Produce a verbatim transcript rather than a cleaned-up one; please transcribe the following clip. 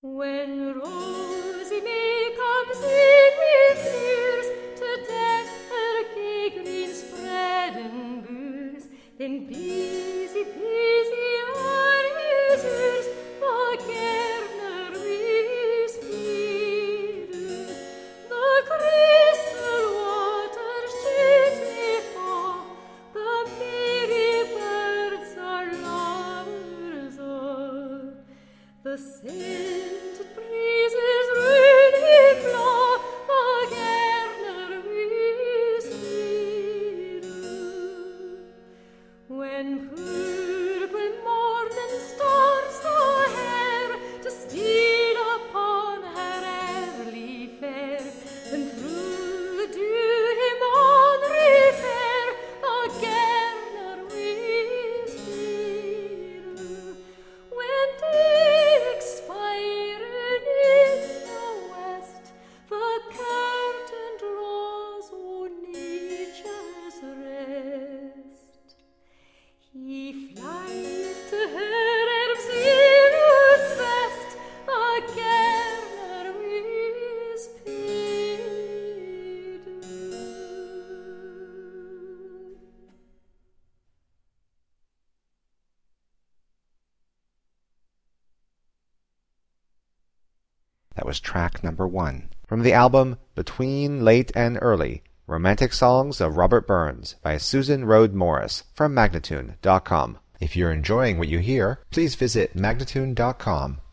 When Rosie May comes in with tears to deck her gay green spread and booze, then busy, busy are his ears, for Gerner we speed. The crystal waters gently fall, the merry birds are lovers of. The scented breezes really blow, the Gerner we speed. When purple morning starts the hair to steal upon her early fair, and through the dew him on repair, the Gerner we speed. When day expiring in the west, the curtain draws o'er nature's rest. He flies to her arms in her fest, the Gerner we speed. That was track number one from the album Between Late and Early, Romantic Songs of Robert Burns by Susan Rhodes Morris from Magnatune dot com. If you're enjoying what you hear, please visit Magnatune dot com